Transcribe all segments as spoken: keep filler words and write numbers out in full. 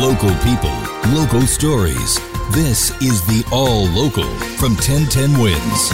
Local people, local stories. This is the All Local from ten ten Wins.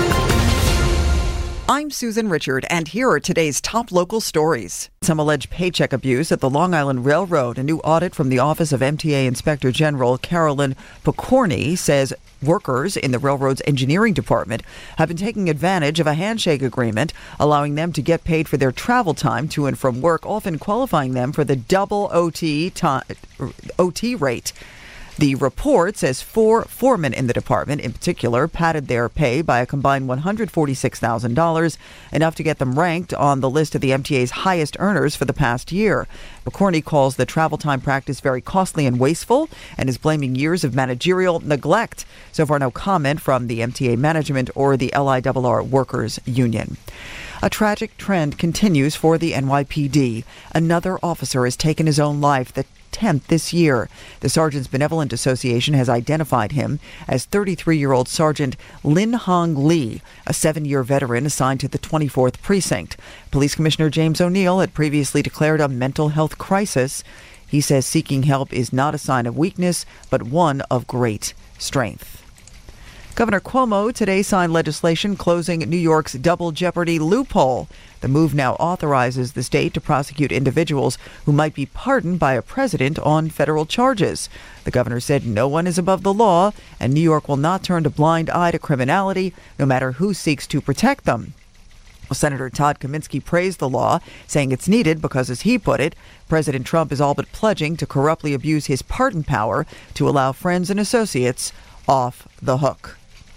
I'm Susan Richard, and here are today's top local stories. Some alleged paycheck abuse at the Long Island Railroad. A new audit from the Office of M T A Inspector General Carolyn Pokorny says workers in the railroad's engineering department have been taking advantage of a handshake agreement, allowing them to get paid for their travel time to and from work, often qualifying them for the double O T time, O T rate. The report says four foremen in the department, in particular, padded their pay by a combined one hundred forty-six thousand dollars, enough to get them ranked on the list of the M T A's highest earners for the past year. McCorney calls the travel time practice very costly and wasteful and is blaming years of managerial neglect. So far, no comment from the M T A management or the L I R R Workers Union. A tragic trend continues for the N Y P D. Another officer has taken his own life, the tenth this year. The Sergeants Benevolent Association has identified him as thirty-three-year-old Sergeant Lin Hong Lee, a seven-year veteran assigned to the twenty-fourth Precinct. Police Commissioner James O'Neill had previously declared a mental health crisis. He says seeking help is not a sign of weakness, but one of great strength. Governor Cuomo today signed legislation closing New York's double jeopardy loophole. The move now authorizes the state to prosecute individuals who might be pardoned by a president on federal charges. The governor said no one is above the law, and New York will not turn a blind eye to criminality, no matter who seeks to protect them. Senator Todd Kaminsky praised the law, saying it's needed because, as he put it, President Trump is all but pledging to corruptly abuse his pardon power to allow friends and associates off the hook.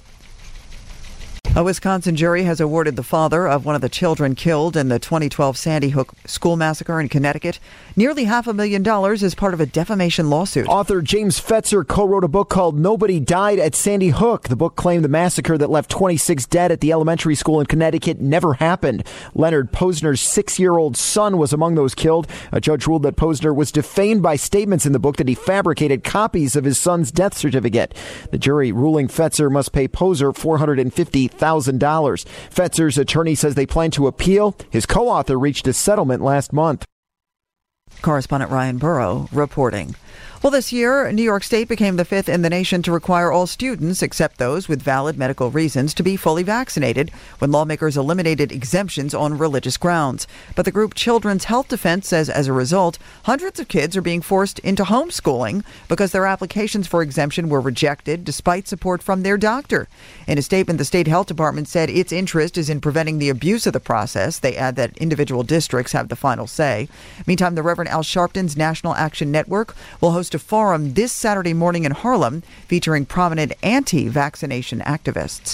A Wisconsin jury has awarded the father of one of the children killed in the twenty twelve Sandy Hook school massacre in Connecticut nearly half a million dollars as part of a defamation lawsuit. Author James Fetzer co-wrote a book called Nobody Died at Sandy Hook. The book claimed the massacre that left twenty-six dead at the elementary school in Connecticut never happened. Leonard Posner's six-year-old son was among those killed. A judge ruled that Posner was defamed by statements in the book that he fabricated copies of his son's death certificate. The jury ruling Fetzer must pay Posner four hundred fifty thousand dollars. Fetzer's attorney says they plan to appeal. His co-author reached a settlement last month. Correspondent Ryan Burrow reporting. Well, this year, New York State became the fifth in the nation to require all students, except those with valid medical reasons, to be fully vaccinated when lawmakers eliminated exemptions on religious grounds. But the group Children's Health Defense says as a result, hundreds of kids are being forced into homeschooling because their applications for exemption were rejected despite support from their doctor. In a statement, the state health department said its interest is in preventing the abuse of the process. They add that individual districts have the final say. Meantime, the Reverend Al Sharpton's National Action Network will host a forum this Saturday morning in Harlem featuring prominent anti-vaccination activists.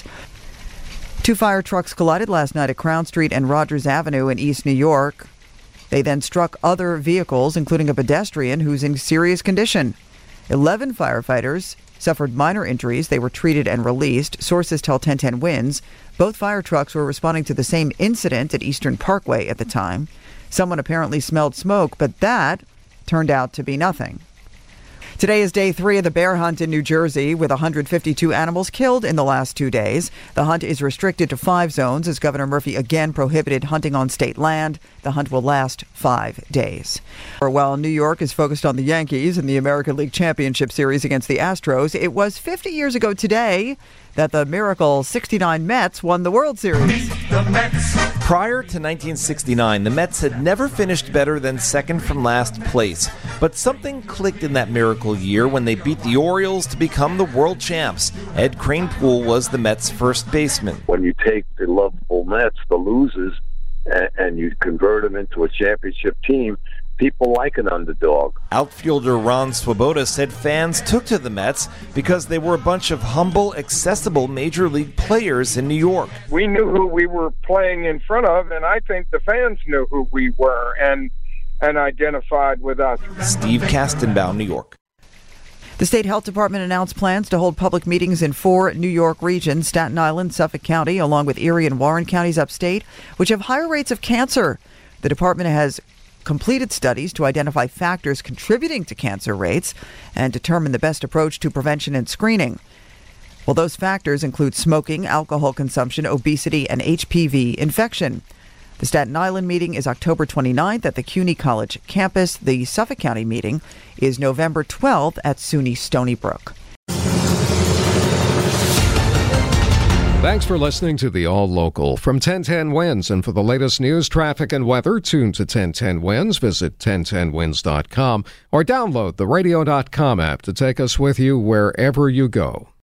Two fire trucks collided last night at Crown Street and Rogers Avenue in East New York. They then struck other vehicles, including a pedestrian who's in serious condition. Eleven firefighters suffered minor injuries. They were treated and released. Sources tell ten ten Wins both fire trucks were responding to the same incident at Eastern Parkway at the time. Someone apparently smelled smoke, but that turned out to be nothing. Today is day three of the bear hunt in New Jersey, with one hundred fifty-two animals killed in the last two days. The hunt is restricted to five zones as Governor Murphy again prohibited hunting on state land. The hunt will last five days. While New York is focused on the Yankees in the American League Championship Series against the Astros, it was fifty years ago today that the Miracle sixty-nine Mets won the World Series. The Mets. Prior to nineteen sixty-nine, the Mets had never finished better than second from last place. But something clicked in that miracle year when they beat the Orioles to become the world champs. Ed Kranepool was the Mets' first baseman. When you take the lovable Mets, the losers, and, and you convert them into a championship team, people like an underdog. Outfielder Ron Swoboda said fans took to the Mets because they were a bunch of humble, accessible major league players in New York. We knew who we were playing in front of, and I think the fans knew who we were and and identified with us. Steve Kastenbaum, New York. The state health department announced plans to hold public meetings in four New York regions, Staten Island, Suffolk County, along with Erie and Warren counties upstate, which have higher rates of cancer. The department has completed studies to identify factors contributing to cancer rates and determine the best approach to prevention and screening. Well, those factors include smoking, alcohol consumption, obesity, and H P V infection. The Staten Island meeting is October twenty-ninth at the CUNY College campus. The Suffolk County meeting is November twelfth at SUNY Stony Brook. Thanks for listening to the All Local from ten ten Winds. And for the latest news, traffic, and weather, tune to ten ten Winds. Visit ten ten winds dot com or download the radio dot com app to take us with you wherever you go.